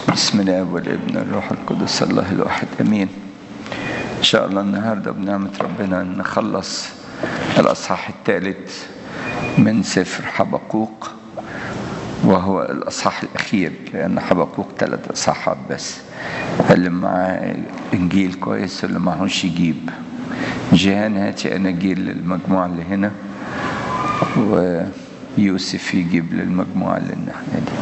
بسم الله والابن الروح القدس الله الواحد امين. ان شاء الله النهارده بنعمه ربنا نخلص الاصحاح الثالث من سفر حبقوق، وهو الاصحاح الاخير لان حبقوق 3 اصحاحات بس. اللي معاه انجيل كويس واللي معهوش يجيب. جيهان هاتي اناجيل للمجموعه اللي هنا، ويوسف يجيب للمجموعه اللي الناحيه دي.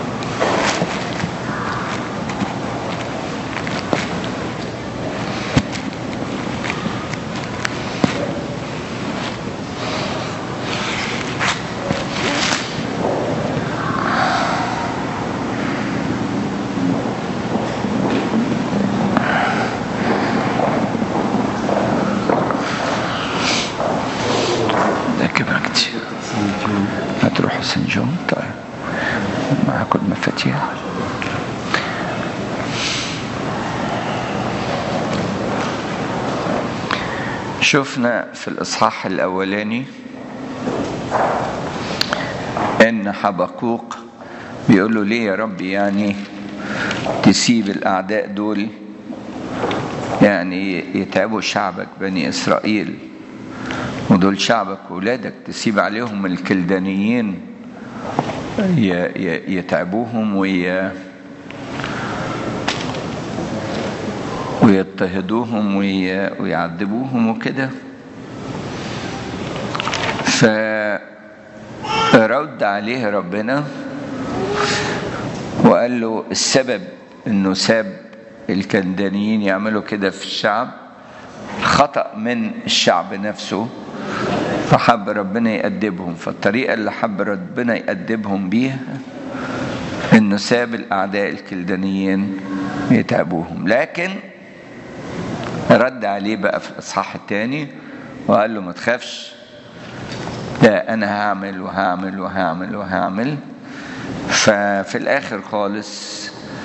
هتروحوا سان جون؟ طيب معاكم المفاتيح. شفنا في الإصحاح الأولاني إن حبقوق بيقول له ليه يا ربي يعني تسيب الأعداء دول يعني يتعبوا شعبك بني إسرائيل، ودول شعبك وولادك، تسيب عليهم الكلدانيين يتعبوهم ويضطهدوهم ويعذبوهم وكده. فرد عليه ربنا وقال له السبب انه ساب الكلدانيين يعملوا كده في الشعب خطأ من الشعب نفسه، فحب ربنا يأدبهم. فالطريقة اللي حب ربنا يأدبهم بيها انه ساب الاعداء الكلدانيين يتعبوهم. لكن رد عليه بقى في الاصحاح الثاني وقال له ما تخافش، لا انا هعمل وهعمل وهعمل وهعمل. ففي الاخر خالص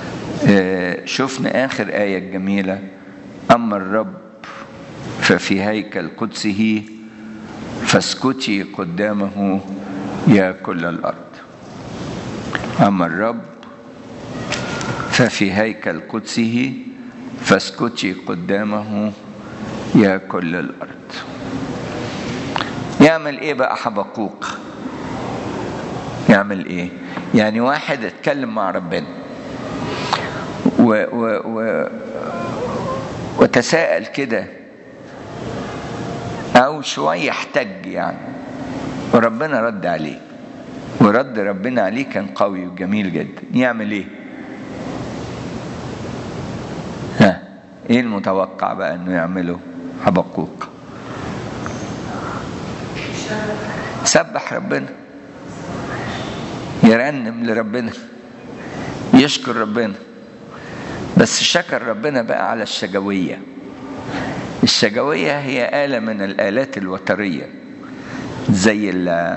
شفنا اخر آية الجميلة: اما الرب ففي هيكل قدسه فاسكتي قدامه يا كل الأرض. أما الرب ففي هيكل قدسه فاسكتي قدامه يا كل الأرض. يعمل إيه بقى حبقوق؟ يعمل إيه؟ يعني واحد اتكلم مع ربنا وتساءل كده أو شوية احتج يعني، وربنا رد عليه، ورد ربنا عليه كان قوي وجميل جدا. يعمل ايه؟ ايه المتوقع بقى انه يعمله حبقوق؟ سبح ربنا، يرنم لربنا، يشكر ربنا. بس شكر ربنا بقى على الشجوية. الشجوية هي آلة من الآلات الوترية زي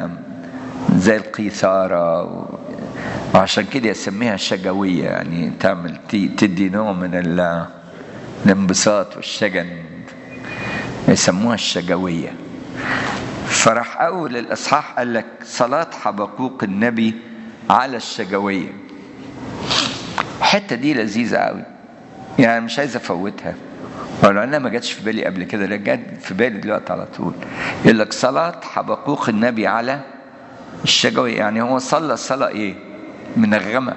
القيثارة، وعشان كده يسميها شجوية، يعني تعمل تدي نوع من الانبساط والشجن، يسموها الشجوية. فراح أول الإصحاح قال لك صلاة حبقوق النبي على الشجوية. الحتة دي لذيذة قوي، يعني مش عايز أفوتها، ولو أنا ما جاتش في بالي قبل كده، لا جات في بالي دلوقتي على طول. يقول لك صلاة حبقوق النبي على الشجوية، يعني هو صلى صلاة إيه؟ منغمة،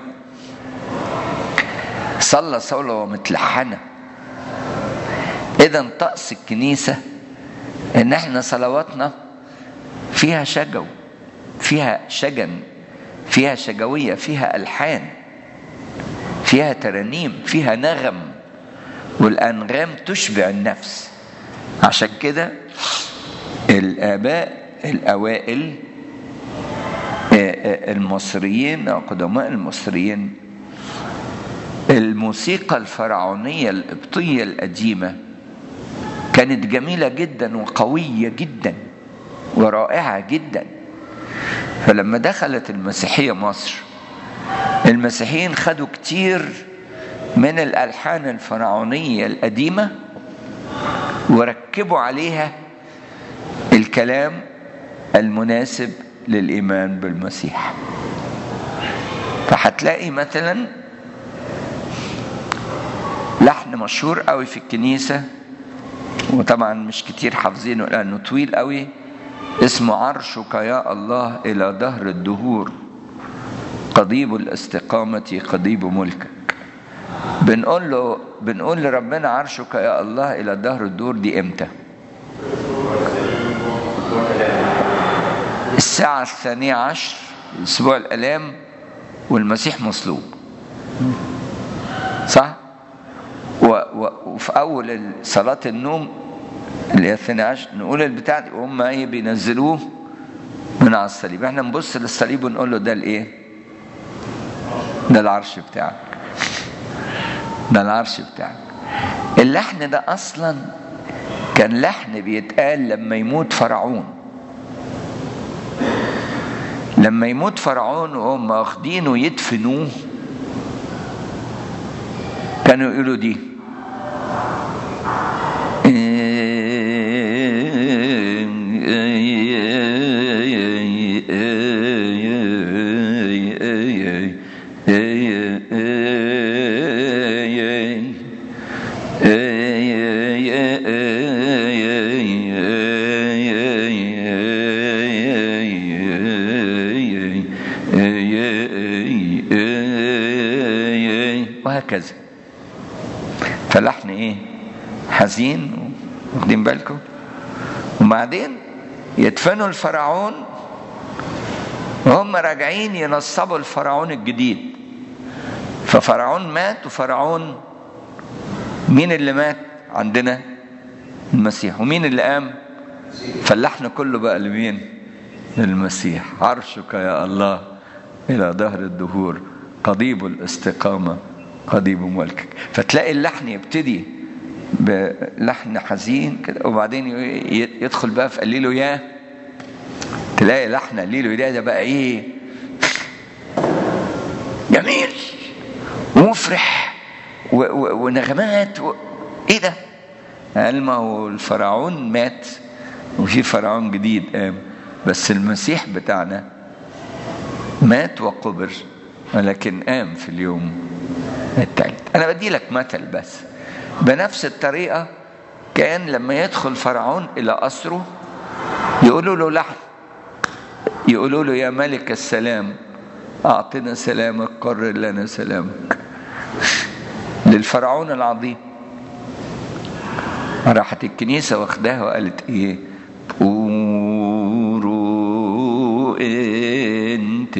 صلى صلاة متلحنة. إذا طقس الكنيسة إن إحنا صلواتنا فيها شجو، فيها شجن، فيها شجوية، فيها ألحان، فيها ترانيم، فيها نغم، والأنغام تشبع النفس. عشان كده الآباء الأوائل المصريين أو قدماء المصريين، الموسيقى الفرعونية القبطية القديمة كانت جميلة جدا وقوية جدا ورائعة جدا. فلما دخلت المسيحية مصر، المسيحيين خدوا كتير من الألحان الفرعونية القديمة وركبوا عليها الكلام المناسب للإيمان بالمسيح. فهتلاقي مثلا مشهور قوي في الكنيسة، وطبعا مش كتير حافظينه لأنه طويل قوي، اسمه عرشك يا الله إلى دهر الدهور، قضيب الاستقامة قضيب ملكك. بنقول لربنا عرشك يا الله إلى دهر الدهور. دي امتى؟ الساعة 12 أسبوع الآلام والمسيح مصلوب، صح؟ وفي أول صلاة النوم اللي هي 12 نقول البتاع دي، وهم ايه بينزلوه من على الصليب. احنا نبص للصليب ونقول له ده الايه؟ ده العرش بتاعك، ده العرش بتاعك. اللحن ده اصلا كان لحن بيتقال لما يموت فرعون. لما يموت فرعون وهم واخدينه يدفنوه كانوا يقولوا دي وهكذا. فلحن ايه؟ حزين، واخدين بالكم؟ وبعدين يدفنوا الفرعون وهم راجعين ينصبوا الفرعون الجديد. ففرعون مات، وفرعون مين اللي مات عندنا؟ المسيح. ومين اللي قام؟ فاللحن كله بقى لمين؟ للمسيح. عرشك يا الله إلى دهر الدهور، قضيب الاستقامة قضيب ملكك. فتلاقي اللحن يبتدي بلحن حزين كده، وبعدين يدخل بقى في قليله يا، تلاقي لحن قليله يا ده بقى ايه؟ جميل ومفرح ونغمات ايه ده؟ قال ما هو الفرعون مات وفي فرعون جديد قام، بس المسيح بتاعنا مات وقبر ولكن قام في اليوم الثالث. انا بدي لك مثل بس. بنفس الطريقة كان لما يدخل فرعون الى قصره يقولوا له لحن، يقولوا له يا ملك السلام اعطنا سلامك، قرر لنا سلامك. للفرعون العظيم. راحت الكنيسة واخداها وقالت ايه؟ قولوا انت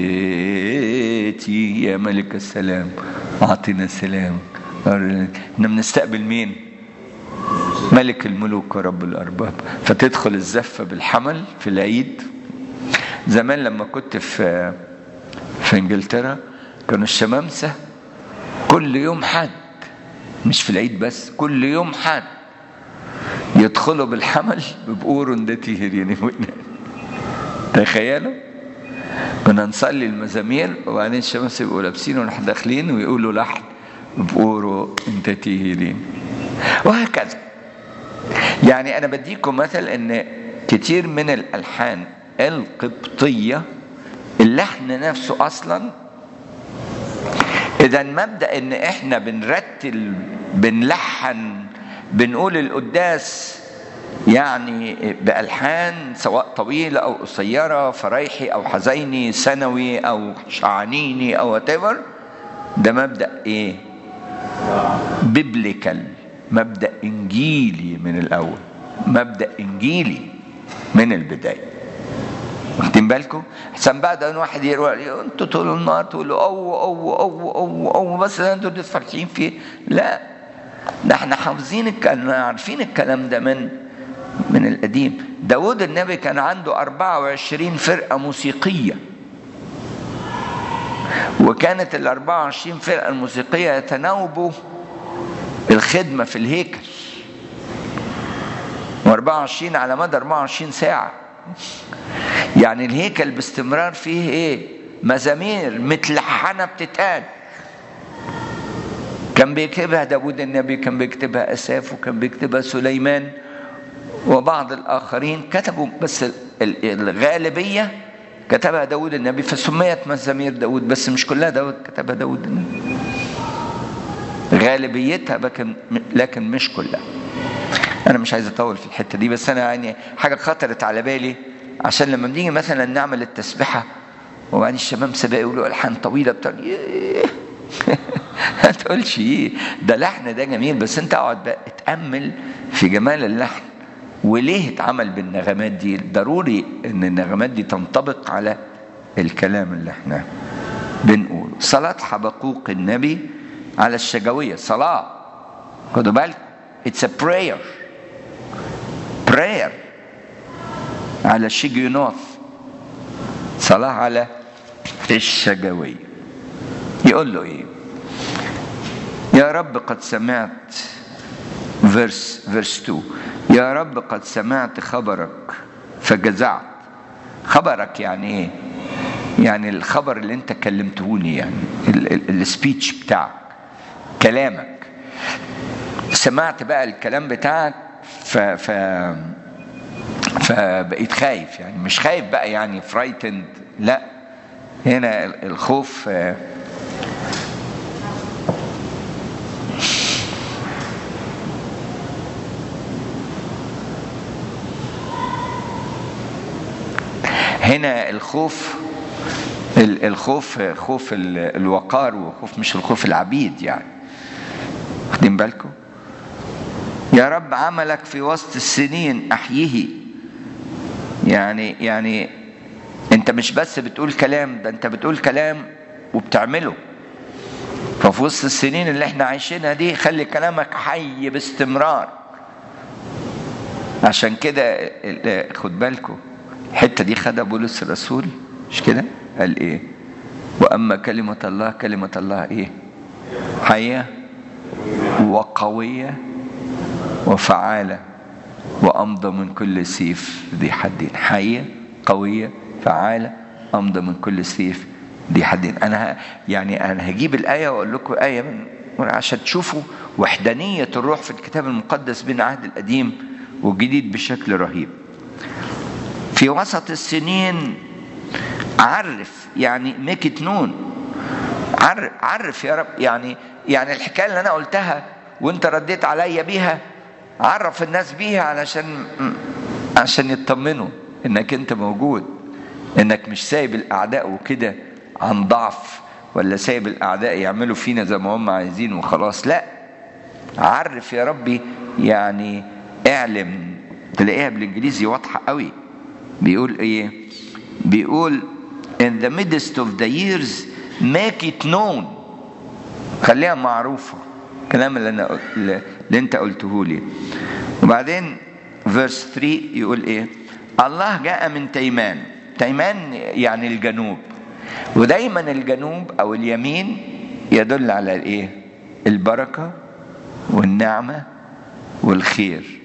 يا ملك السلام اعطنا سلام. احنا بنستقبل مين؟ ملك الملوك ورب الارباب. فتدخل الزفة بالحمل في العيد. زمان لما كنت في انجلترا كانوا الشمامسة كل يوم حد، مش في العيد بس، كل يوم حد يدخلوا بالحمل ببقورن ده تهريني. تخيلوا كنا نصلي المزامير وبعدين الشمس يبقوا لابسين ونحن داخلين ويقولوا لحن بقورو انت تهيرين، وهكذا. يعني انا بديكم مثل ان كتير من الالحان القبطية اللحن نفسه اصلا، اذا مبدأ ان احنا بنرتل بنلحن بنقول القداس يعني بألحان سواء طويلة أو قصيرة، فريحي أو حزيني، سنوي أو شعانيني أو whatever، ده مبدأ إيه؟ بيبليكال، مبدأ إنجيلي من الأول، مبدأ إنجيلي من البداية. واخدين بالكم؟ احسن بقى ده واحد يقول انتوا طول النهار تقولوا أو بس انتوا فرحين فيه. لا، ده احنا حافظين عارفين الكلام ده من القديم. داود النبي كان عنده 24 فرقة موسيقية، وكانت ال 24 فرقة الموسيقية يتناوبوا الخدمة في الهيكل، و24 على مدى 24 ساعة. يعني الهيكل باستمرار فيه ايه؟ مزامير متلحنة بتتقال. كان بيكتبها داود النبي، كان بيكتبها أساف، وكان بيكتبها سليمان، وبعض الآخرين كتبوا، بس الغالبية كتبها داود النبي، فسميت مزامير داود، بس مش كلها داود كتبها داود النبي. غالبيتها، لكن مش كلها. انا مش عايز اطول في الحته دي، بس انا يعني حاجه خطرت على بالي، عشان لما بنيجي مثلا نعمل التسبيحه وبعدين الشباب سباق يقولوا الحان طويله بتاع ما تقولش ايه ده لحن، ده جميل، بس انت اقعد بقى اتامل في جمال اللحن وليه اتعمل بالنغمات دي. ضروري ان النغمات دي تنطبق على الكلام اللي احنا بنقوله. صلاة حبقوق النبي على الشجوية، صلاة، خدوا بالك، it's a prayer على شجيونوث، صلاة على الشجوية. يقول له ايه؟ يا رب قد سمعت، verse 2، يا رب قد سمعت خبرك فجزعت. خبرك يعني ايه؟ يعني الخبر اللي انت كلمتهوني، يعني السبيتش بتاعك، كلامك. سمعت بقى الكلام بتاعك فبقيت خايف، يعني مش خايف بقى يعني frightened، لا، هنا الخوف هنا الخوف خوف الوقار، وخوف مش الخوف العبيد، يعني واخدين بالكم؟ يا رب عملك في وسط السنين احييه، يعني انت مش بس بتقول كلام، ده انت بتقول كلام وبتعمله. ففي وسط السنين اللي احنا عايشينها دي خلي كلامك حي باستمرار. عشان كده خد بالكم الحته دي خدها بولس الرسول، مش كده؟ قال ايه؟ واما كلمه الله ايه؟ حيه وقويه وفعاله وامضى من كل سيف ذي حدين. حيه قويه فعاله امضى من كل سيف ذي حدين. انا هجيب الايه واقول لكم ايه عشان تشوفوا وحدانيه الروح في الكتاب المقدس بين العهد القديم والجديد بشكل رهيب. في وسط السنين عرف، يعني make it known، عرف يا رب، يعني الحكايه اللي انا قلتها وانت رديت عليا بيها، عرف الناس بيها عشان يطمنوا انك انت موجود، انك مش سايب الاعداء وكده عن ضعف، ولا سايب الاعداء يعملوا فينا زي ما هم عايزين وخلاص. لا، عرف يا ربي، يعني اعلم. تلاقيها بالانجليزي واضحه قوي. بيقول ايه؟ بيقول in the midst of the years make it known، خليها معروفه، الكلام اللي انت قلته لي. وبعدين verse 3 يقول ايه؟ الله جاء من تيمان يعني الجنوب، ودايما الجنوب او اليمين يدل على الايه؟ البركه والنعمه والخير.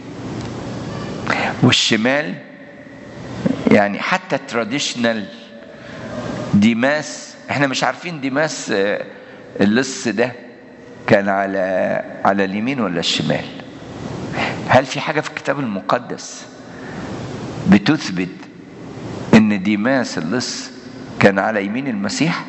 والشمال يعني حتى تراديشنال ديماس، احنا مش عارفين ديماس اللص ده كان على اليمين ولا الشمال. هل في حاجة في الكتاب المقدس بتثبت ان ديماس اللص كان على يمين المسيح؟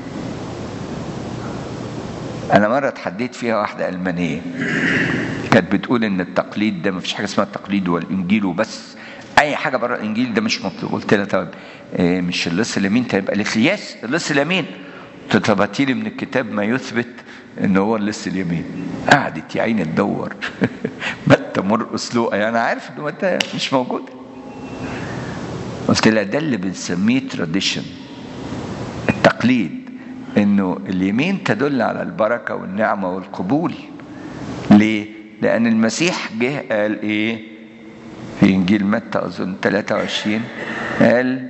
انا مرة اتحديت فيها واحدة ألمانية كانت بتقول ان التقليد ده مفيش حاجة اسمها التقليد والانجيل وبس، اي حاجة برا الانجيل ده مش مطلوب. قلت لها طب مش اللص اليمين تبقى؟ قالت لي يس اللص اليمين. قلت لها هاتي لي من الكتاب ما يثبت ان هو اللص اليمين. قعدت يا عيني تدور متى مرقس لوقا، انا عارف ان متى مش موجود. قلت لها ده اللي بنسميه تراديشن، التقليد، انه اليمين تدل على البركه والنعمه والقبول. ليه؟ لان المسيح جه قال ايه في انجيل متى اظن 23؟ قال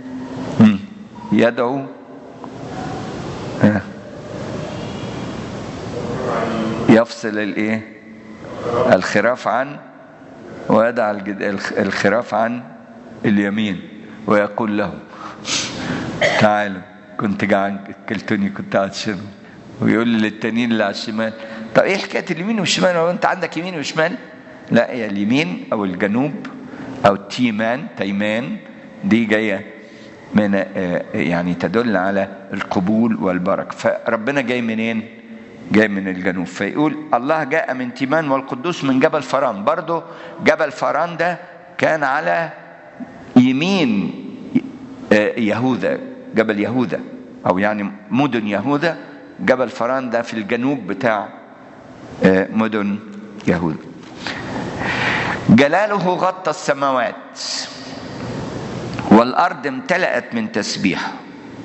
يدعو يفصل الايه؟ الخراف عن، ويدع الخراف عن اليمين، ويقول له تعالوا كنت جعان اكلتوني كنت عطشان، ويقول للتانيين اللي على الشمال طب ايه حكايه اليمين والشمال؟ هو انت عندك يمين وشمال؟ لا، يا اليمين او الجنوب او تيمان دي جايه من يعني تدل على القبول والبركه. فربنا جاي منين؟ جاي من الجنوب. فيقول الله جاء من تيمان والقدوس من جبل فران. برضو جبل فران ده كان على يمين يهوذا، جبل يهوذا أو يعني مدن يهوذا. جبل فران ده في الجنوب بتاع مدن يهوذا. جلاله غطى السماوات والأرض امتلأت من تسبيحه،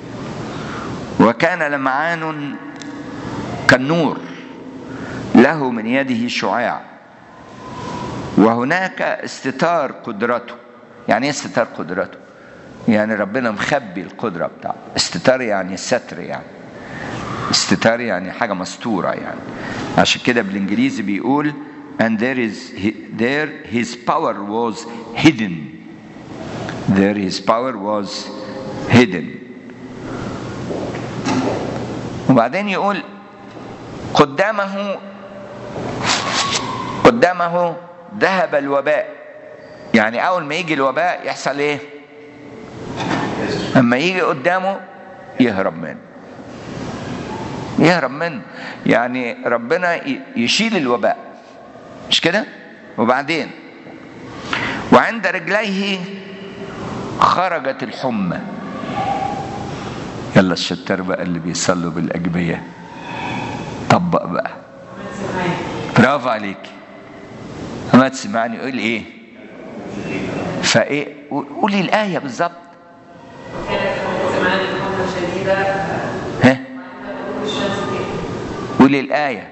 وكان لمعان كالنور، له من يده شعاع، وهناك استتار قدرته. يعني ايه استتار قدرته؟ يعني ربنا مخبي القدرة بتاعته. استتار يعني ستر، يعني استتار يعني حاجة مستورة يعني. عشان كده بالانجليزي بيقول and there his power was hidden. There his power was hidden. وبعدين يقول قدامه ذهب الوباء. يعني اول ما يجي الوباء يحصل ايه؟ اما يجي قدامه يهرب منه. يعني ربنا يشيل الوباء، مش كده؟ وبعدين وعند رجليه خرجت الحمى. يلا الشطار بقى اللي بيصلوا بالأجبية، طبق بقى. برافو عليك. ما تسمعني يقول ايه؟ فايه؟ قولي الآية بالظبط. ها؟ قولي الآية.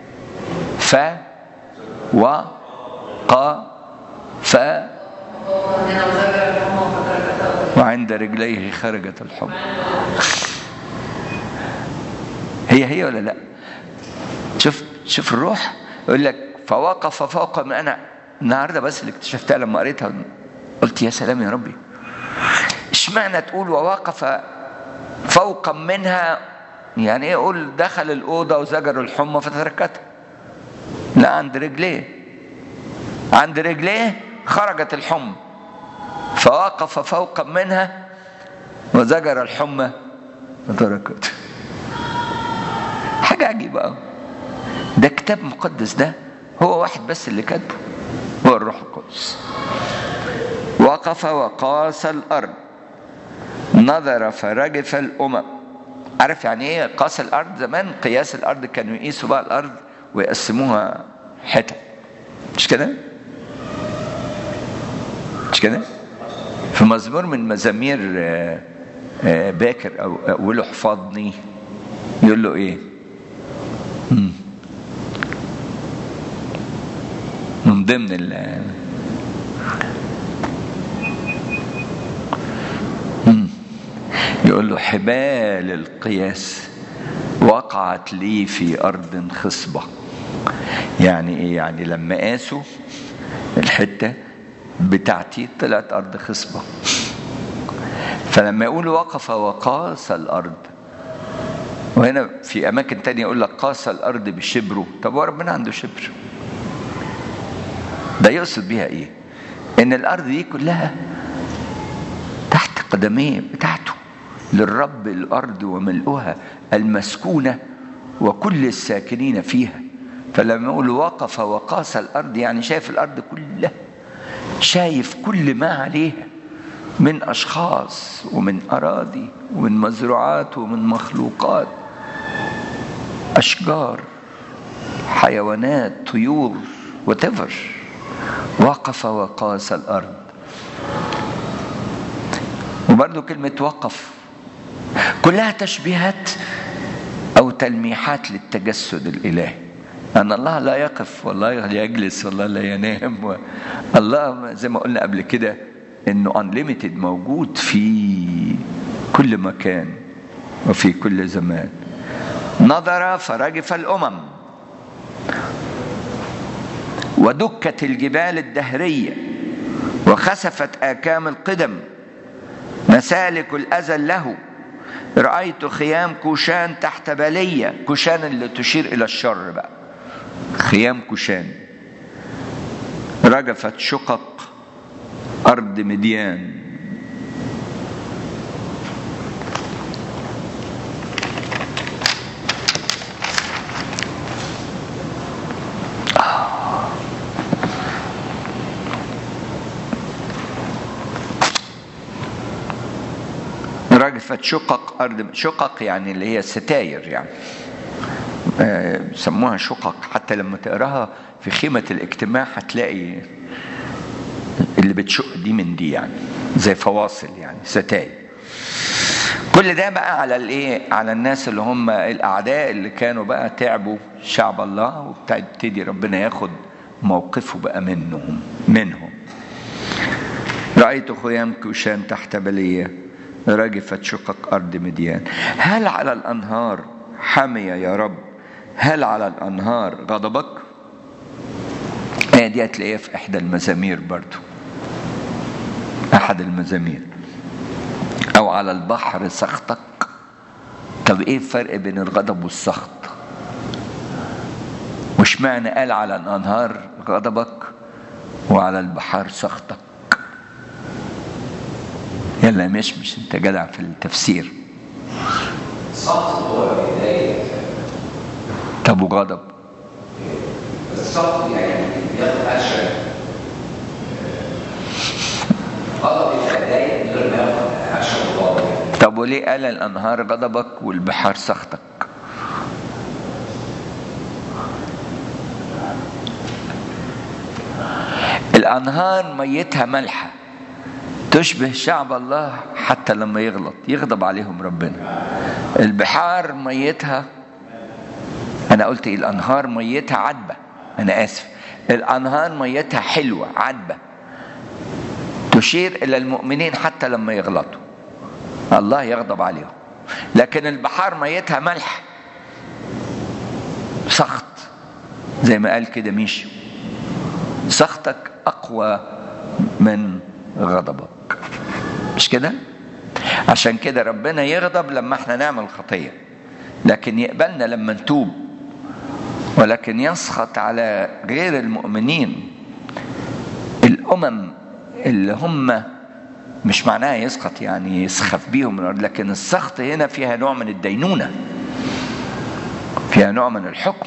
وعند رجليه خرجت الحمى. هي ولا لا؟ شوف الروح يقول لك فوقف فوق. ما انا النهارده بس اللي اكتشفتها لما قريتها قلت يا سلام يا ربي، اشمعنى تقول ووقف فوق منها؟ يعني ايه؟ يقول دخل الاوضه وزجر الحمى فتركتها. لا، عند رجليه خرجت الحمى، فوقف فوق منها وزجر الحمى فتركته. حاجه عجيبه قوي. ده كتاب مقدس، ده هو واحد بس اللي كاتبه، هو الروح القدس. وقف وقاس الارض، نظر فرجف الامم. عارف يعني ايه قاس الارض؟ زمان قياس الارض كانوا يقيسوا بقى الارض ويقسموها حتت، مش كده؟ في مزمور من مزامير باكر او اوله حفظني يقول له ايه؟ من ضمن يقول له حبال القياس وقعت لي في أرض خصبة. يعني إيه؟ يعني لما قاسوا الحتة بتاعتي طلعت أرض خصبة. فلما يقول وقف وقاس الأرض، وهنا في أماكن تانية يقول لك قاس الأرض بشبره. طب هو ربنا عنده شبر؟ ده يقصد بيها إيه؟ إن الأرض دي كلها تحت قدميه بتاعته، للرب الأرض وملؤها المسكونة وكل الساكنين فيها. فلما يقول وقف وقاس الأرض يعني شايف الأرض كلها، شايف كل ما عليها من أشخاص ومن أراضي ومن مزروعات ومن مخلوقات، أشجار، حيوانات، طيور، whatever. وقف وقاس الأرض. وبرضو كلمة وقف كلها تشبيهات أو تلميحات للتجسد الإلهي، أن الله لا يقف والله لا يجلس والله لا ينام. الله زي ما قلنا قبل كده إنه unlimited، موجود في كل مكان وفي كل زمان. نظر فرجف الأمم ودكت الجبال الدهرية وخسفت آكام القدم، مسالك الأزل له. رأيت خيام كوشان تحت بالية. كوشان اللي تشير إلى الشر بقى، خيام كوشان. رجفت شقق أرض مديان. رجفت شقق أرض. شقق يعني اللي هي ستاير يعني، سموها شقق. حتى لما تقراها في خيمة الاجتماع هتلاقي اللي بتشق دي من دي، يعني زي فواصل يعني ستاير. كل ده بقى على الايه؟ على الناس اللي هم الاعداء اللي كانوا بقى تعبوا شعب الله، وابتدي ربنا ياخد موقفه بقى منهم. رأيت خيام كوشان تحت بلية، رجفت شقق أرض مديان. هل على الأنهار حمية يا رب؟ هل على الأنهار غضبك؟ دي هتلاقيها في إحدى المزامير برضو، أحد المزامير. أو على البحر سخطك. طب إيه الفرق بين الغضب والسخط؟ وش معنى قال على الأنهار غضبك وعلى البحر سخطك؟ يلا مش انت جدع في التفسير. السخط هو بداية. طب وغضب؟ السخط يعني ياخد أكشن. غضب يبقى بداية من غير ما ياخد أكشن غضب. طب وليه قال الأنهار غضبك والبحار سخطك؟ الأنهار ميتها ملحة، تشبه شعب الله حتى لما يغلط يغضب عليهم ربنا. البحار ميتها، أنا قلت إيه؟ الأنهار ميتها عذبة، أنا آسف، الأنهار ميتها حلوة عذبة، تشير إلى المؤمنين حتى لما يغلطوا الله يغضب عليهم. لكن البحار ميتها ملح سخط، زي ما قال كده ميشو، سخطك أقوى من غضبك، مش كده؟ عشان كده ربنا يغضب لما احنا نعمل خطية، لكن يقبلنا لما نتوب. ولكن يسخط على غير المؤمنين، الأمم اللي هم، مش معناها يسخط يعني يسخف بيهم الأرض، لكن السخط هنا فيها نوع من الدينونة، فيها نوع من الحكم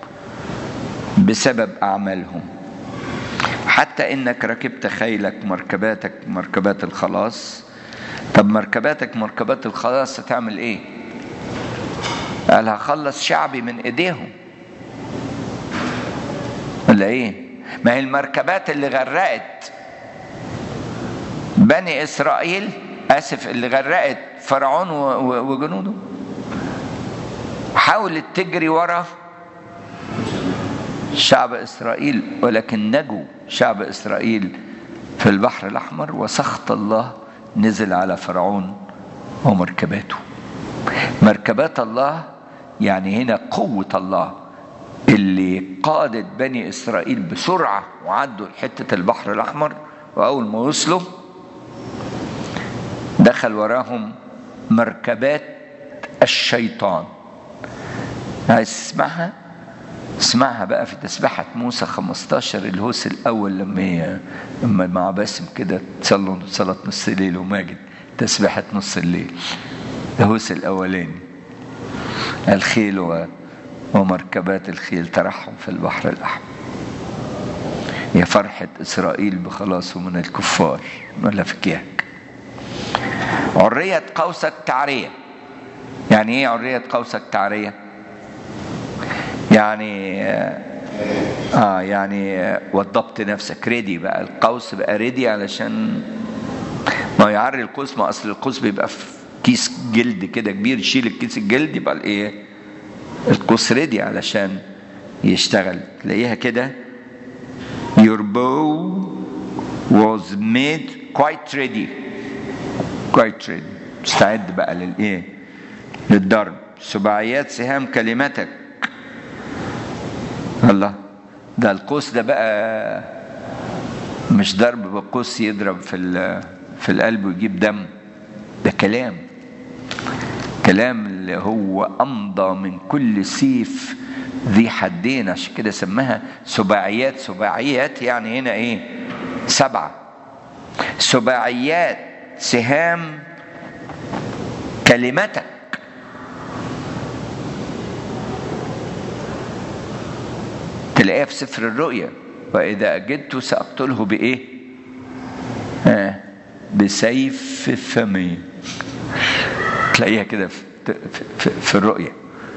بسبب أعمالهم. حتى إنك ركبت خيلك مركباتك مركبات الخلاص. طب مركباتك مركبات الخلاص هتعمل إيه؟ قال هخلص شعبي من إيديهم، ولا إيه؟ ما هي المركبات اللي غرقت بني إسرائيل، اللي غرقت فرعون وجنوده، حاولت تجري ورا شعب إسرائيل، ولكن نجوا شعب إسرائيل في البحر الأحمر، وسخط الله نزل على فرعون ومركباته. مركبات الله يعني هنا قوة الله اللي قادت بني إسرائيل بسرعة وعدوا حتة البحر الأحمر، وأول ما وصلوا دخل وراهم مركبات الشيطان. عايز تسمعها؟ اسمعها بقى في تسبيحة موسى 15 الهوس الأول، لما مع باسم كده تصلوا صلاة نص الليل وماجد تسبيحة نص الليل، الهوس الأولاني. الخيل ومركبات الخيل ترحم في البحر الأحمر. يا فرحة إسرائيل بخلاصه من الكفار ولا فكيك. عرية قوسك تعرية. يعني ايه عرية قوسك تعرية؟ يعني وضبط نفسك ريدي بقى، القوس بقى ريدي علشان ما يعري القوس، ما اصل القوس بيبقى في كيس جلد كده كبير، يشيل الكيس الجلد يبقى الايه القوس ريدي علشان يشتغل. تلاقيها كده your bow was made quite ready مستعد بقى للايه للضرب. سباعيات سهام كلمتك. الله، ده القوس ده بقى مش ضرب بالقوس يضرب في القلب ويجيب دم، ده كلام اللي هو أمضى من كل سيف ذي حدين. عشان كده سماها سباعيات يعني هنا ايه 7 سباعيات سهام كلمتك. تلاقيها في سفر الرؤيا، وإذا أجدت سأقتله بإيه؟ بسيف فمي. تلاقيها كده في الرؤية.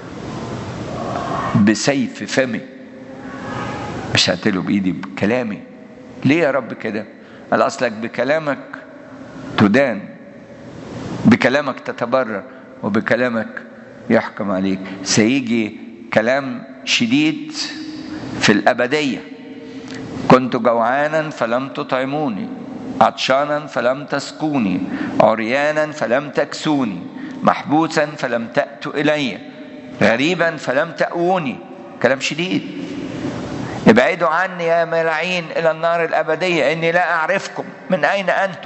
بسيف فمي، مش هقتله بإيدي، بكلامي. ليه يا رب كده؟ قال أصلك بكلامك تدان، بكلامك تتبرر، وبكلامك يحكم عليك. سيجي كلام شديد في الأبدية. كنت جوعانا فلم تطعموني، عطشانا فلم تسقوني، عريانا فلم تكسوني، محبوسا فلم تأتوا إلي، غريبا فلم تأووني. كلام شديد. ابعدوا عني يا ملاعين إلى النار الأبدية، إني لا أعرفكم، من أين أنتم؟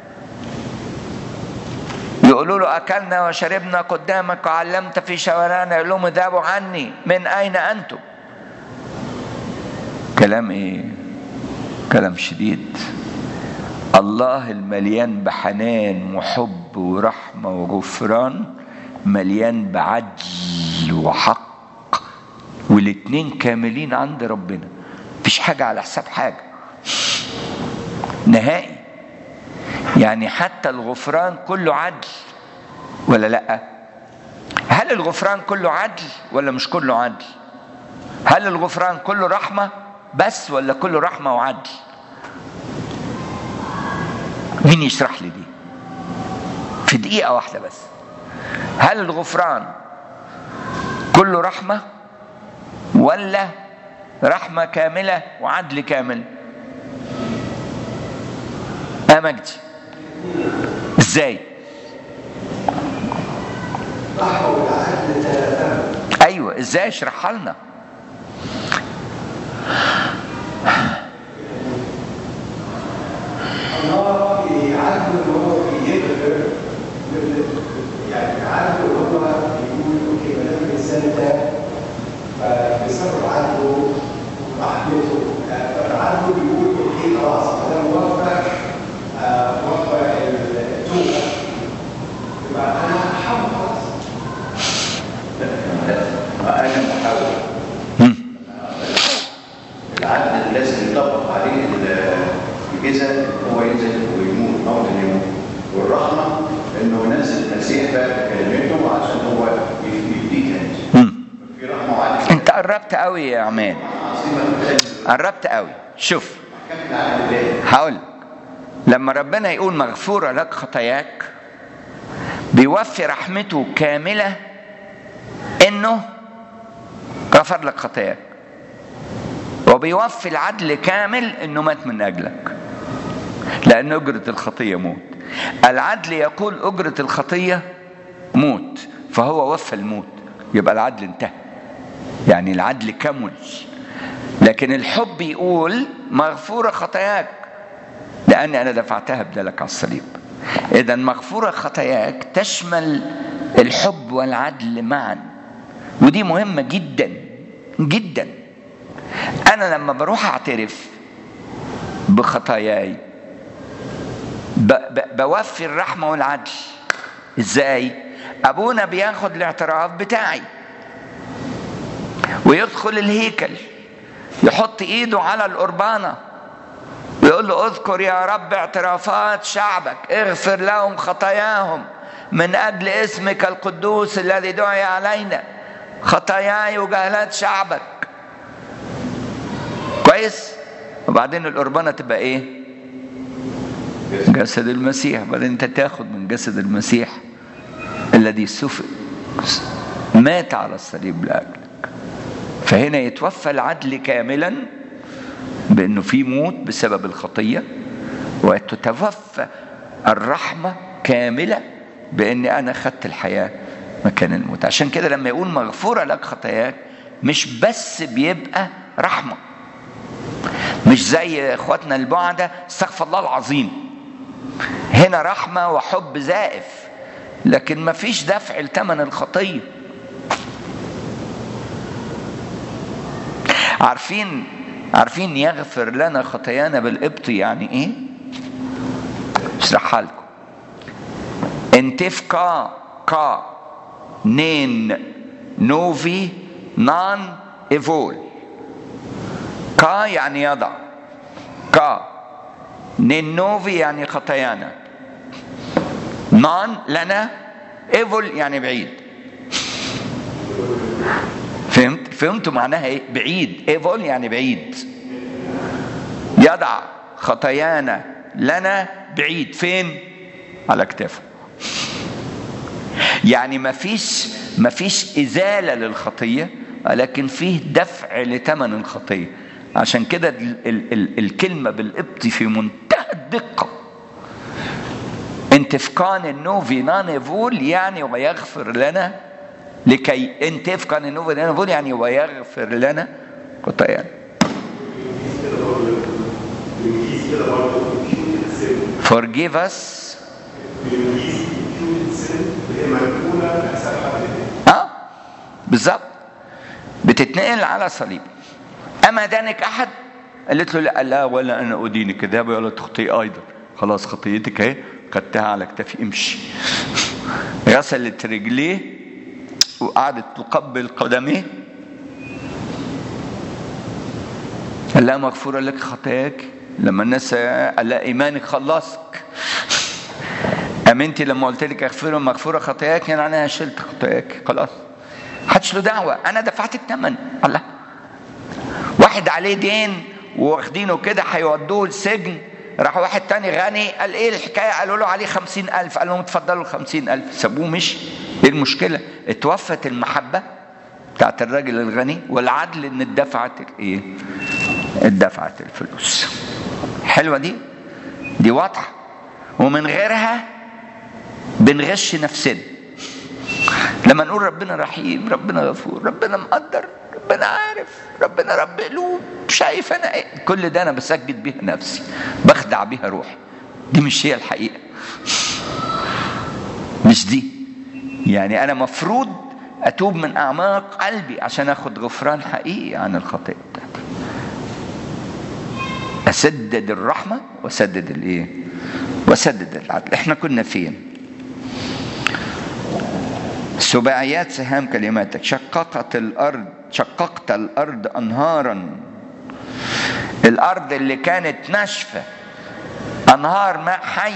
يقولوا له أكلنا وشربنا قدامك وعلمت في شوارعنا. يقول لهم اذهبوا عني، من أين أنتم؟ كلام إيه؟ كلام شديد. الله المليان بحنان وحب ورحمة وغفران مليان بعدل وحق، والاتنين كاملين عند ربنا. مفيش حاجة على حساب حاجة نهائي. يعني حتى الغفران كله عدل ولا لا؟ هل الغفران كله عدل ولا مش كله عدل؟ هل الغفران كله رحمة بس ولا كله رحمة وعدل؟ مين يشرح لي دي في دقيقة واحدة بس؟ هل الغفران كله رحمة ولا رحمة كاملة وعدل كامل؟ مجدي ازاي؟ ايوه ازاي؟ اشرحها لنا. الله يعدل وهو يغفر، يعني عدل وهو يقول اوكي ما دام الانسان ده فبسبب عدله ورحمته فعدله بيقول اوكي خلاص ما دام وفق التوبه يبقى انا هحاول خلاص. انا محاول. العدل لازم يطبق عليه الجزاء، هو ينزل ويموت موت اليوم، والرحمه انه ينزل المسيح بقى بكلمته عشان هو يديك في رحمه وعدل. انت قربت قوي يا عمان، قربت قوي. شوف هقول، لما ربنا يقول مغفورة لك خطاياك بيوفي رحمته كاملة انه غفر لك خطاياك، وبيوفي العدل كامل انه مات من اجلك، لان اجرة الخطية موت. العدل يقول اجرة الخطية موت، فهو وفى الموت، يبقى العدل انتهى، يعني العدل كمل. لكن الحب يقول مغفورة خطاياك لأني أنا دفعتها بدلك على الصليب. إذا مغفورة خطاياك تشمل الحب والعدل معا، ودي مهمة جدا جدا. أنا لما بروح أعترف بخطاياي بوفي الرحمة والعدل. إزاي؟ أبونا بياخد الاعتراف بتاعي ويدخل الهيكل، يحط إيده على القربانة ويقول له اذكر يا رب اعترافات شعبك، اغفر لهم خطاياهم من أجل اسمك القدوس الذي دعي علينا، خطاياي وجهلات شعبك. كويس؟ وبعدين القربانة تبقى ايه؟ جسد المسيح. بعدين انت تاخد من جسد المسيح الذي سفك مات على الصليب لأجلك. فهنا يتوفى العدل كاملا بأنه في موت بسبب الخطية، وتتوفى الرحمة كاملة بأني أنا خدت الحياة مكان الموت. عشان كده لما يقول مغفورة لك خطاياك مش بس بيبقى رحمة، مش زي اخواتنا البعدة استغفر الله العظيم. هنا رحمة وحب زائف، لكن ما فيش دفع لثمن الخطية. عارفين يغفر لنا خطايانا بالقبط يعني ايه؟ اشرحها لكم. انتف كا نين نوفي نان ايفول. كا يعني يضع، كا نين نوفي يعني خطايانا، نان لنا ايفول يعني بعيد. فهمتوا معناها ايه؟ بعيد. ايفول يعني بعيد. يضع خطايانا لنا بعيد. فين؟ على كتافه. يعني ما فيش ازالة للخطية، لكن فيه دفع لثمن الخطية. عشان كده الكلمة بالقبطي في منتهى الدقة. انتفقان النوفي نانيفول يعني ويغفر لنا، لكي انتفقان النوفي نانيفول يعني ويغفر لنا خطايانا. Forgive us. بالظبط، بتتنقل على صليب. أما دانك أحد؟ قالت له لا. لا ولا أنا أدينك، اذهبي ولا تخطئي أيضا. خلاص خطيتك اهي، خدتها على كتافي، امشي. غسلت رجليه وقعدت تقبل قدميه. قال لها مغفورة لك خطاياك. لما الناس قال لها إيمانك خلصك. أمنتي لما قلت لك مغفورة خطاياك؟ يعني أنا شلت خطاياك خلاص، محدش له دعوة، أنا دفعت الثمن. الله، واحد عليه دين واخدينه كده هيودوه السجن، راح واحد تاني غني قال ايه الحكاية؟ قالوا له عليه 50,000. قال لهم اتفضلوا 50,000. سابوه مشي. ايه المشكلة؟ اتوفت المحبة بتاعت الراجل الغني والعدل ان اتدفعت ايه؟ اتدفعت الفلوس. حلوة دي واضحة. ومن غيرها بنغش نفسنا لما نقول ربنا رحيم، ربنا غفور، ربنا مقدر، ربنا عارف، ربنا رب قلوب، شايف انا ايه. كل ده انا بسجد بيها نفسي، بخدع بيها روحي. دي مش هي الحقيقة، مش دي. يعني انا مفروض اتوب من اعماق قلبي عشان اخد غفران حقيقي عن الخطيئة بتاعتي. اسدد الرحمة واسدد الايه؟ واسدد العدل. احنا كنا فين؟ سباعيات سهام كلماتك. شققت الأرض أنهارا. الأرض اللي كانت ناشفة أنهار ماء حي.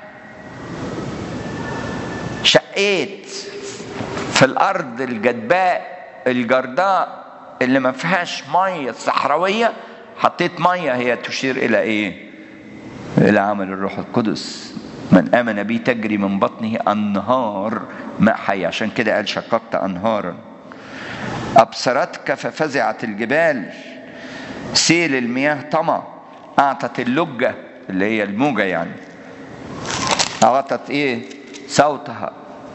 شقيت في الأرض الجرداء اللي ما فيهاش مية صحراوية، حطيت مية هي تشير إلى إيه؟ إلى عمل الروح القدس. من آمن بي تجري من بطنه أنهار ماء حي. عشان كده قال شققت أنهارا. أبصرتك ففزعت الجبال. سيل المياه طمع. أعطت اللجة اللي هي الموجة، يعني أعطت إيه؟ صوتها.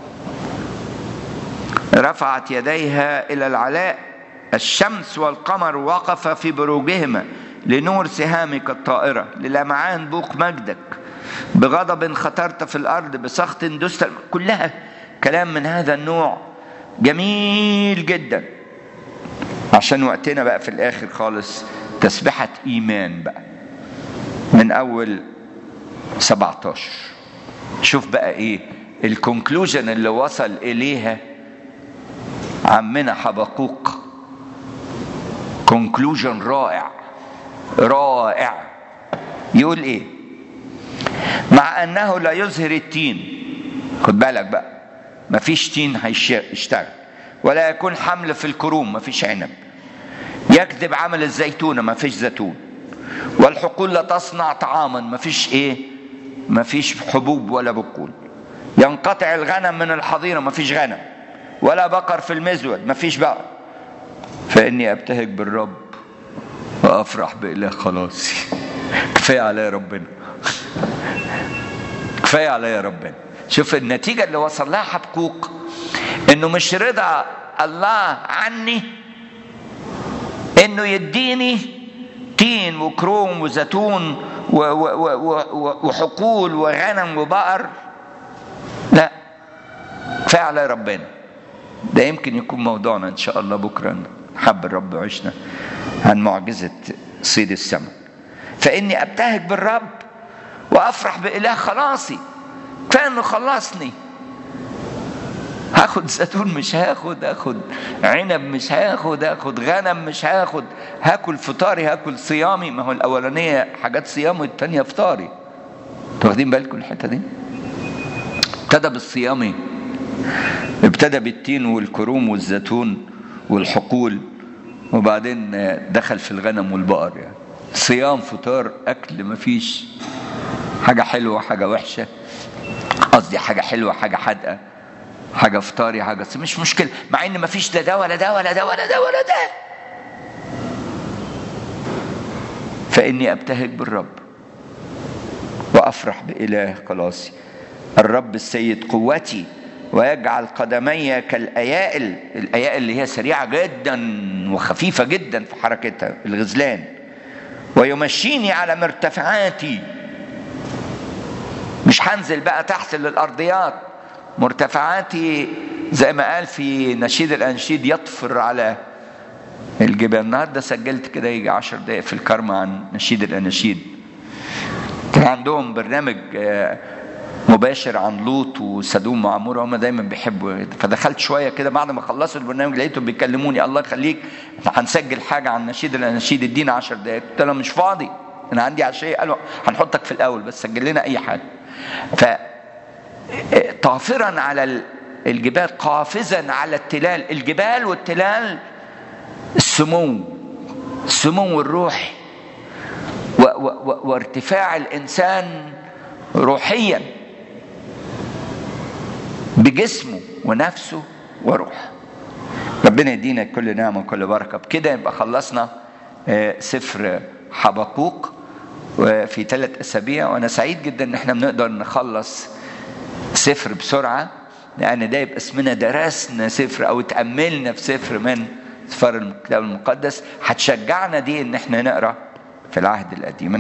رفعت يديها إلى العلاء. الشمس والقمر وقف في بروجهما لنور سهامك الطائرة، للمعان بوق مجدك. بغضب خطرت في الأرض، بسخط دست. كلها كلام من هذا النوع جميل جدا. عشان وقتنا بقى في الآخر خالص تسبحة إيمان بقى من أول 17. شوف بقى إيه الكونكلوجن اللي وصل إليها عمنا حبقوق. كونكلوجن رائع رائع. يقول إيه؟ مع أنه لا يظهر التين. خد بالك بقى، ما فيش تين هيشتغل، ولا يكون حمل في الكروم، ما فيش عنب. يكذب عمل الزيتونة، ما فيش زيتون. والحقول لا تصنع طعاما، ما فيش ايه؟ ما فيش حبوب ولا بقول. ينقطع الغنم من الحظيرة، ما فيش غنم. ولا بقر في المزود، ما فيش بقر. فإني أبتهج بالرب وأفرح بإله خلاصي. كفاية عليا ربنا، كفاية عليا ربنا. شوف النتيجة اللي وصل لها حبقوق، إنه مش رضا الله عني إنه يديني تين وكروم وزيتون وحقول وغنم وبقر. لا، كفاية عليا ربنا. ده يمكن يكون موضوعنا إن شاء الله بكرة، حب الرب عشنا، عن معجزة صيد السمك. فإني أبتهج بالرب وأفرح بإله خلاصي. كفاية إنه خلصني. هاخد زيتون مش هاخد عنب مش هاخد غنم مش هاكل فطاري، هاكل صيامي. ما هو الأولانية حاجات صيام والتانية فطاري. واخدين بالكم الحتة دي؟ ابتدى بالصيامي ابتدى بالتين والكروم والزيتون والحقول، وبعدين دخل في الغنم والبقر. يعني صيام، فطار، أكل، مفيش حاجة حلوة حاجة وحشة، قصدي حاجة حلوة حاجة حادقة، حاجة فطاري حاجة مش مشكلة، مع إن مفيش لا ده ولا ده ولا ده ولا ده ولا ده. فإني أبتهج بالرب وأفرح بإله خلاصي. الرب السيد قوتي ويجعل قدمي كالأيائل. الأيائل اللي هي سريعة جدا وخفيفة جدا في حركتها، الغزلان. ويمشيني على مرتفعاتي. مش هنزل بقى تحت للأرضيات، مرتفعاتي زي ما قال في نشيد الأنشيد يطفر على الجبال. النهارده سجلت كده يجي 10 دقائق في الكرمة عن نشيد الأناشيد. كان عندهم برنامج مباشر عن لوط وسدوم وعمورة، هم دايما بيحبوا. فدخلت شوية كده بعد ما خلصوا البرنامج لقيتهم بيكلموني، الله يخليك هنسجل حاجة عن نشيد الأناشيد، ادينا 10 دقائق. قلت لهم مش فاضي، أنا عندي عشية. قالوا هنحطك في الأول بس سجل لنا أي حاجة. طافرا على الجبال، قافزا على التلال. الجبال والتلال السمو الروحي وارتفاع الإنسان روحيا بجسمه ونفسه وروحه. ربنا يدينا كل نعمة وكل بركة. بكده يبقى خلصنا سفر حبقوق في 3 أسابيع، وأنا سعيد جدا إن احنا بنقدر نخلص سفر بسرعة، لأن ده يبقى اسمنا درسنا سفر أو تأملنا في سفر من سفر الكتاب المقدس. هتشجعنا دي إن احنا نقرأ في العهد القديم.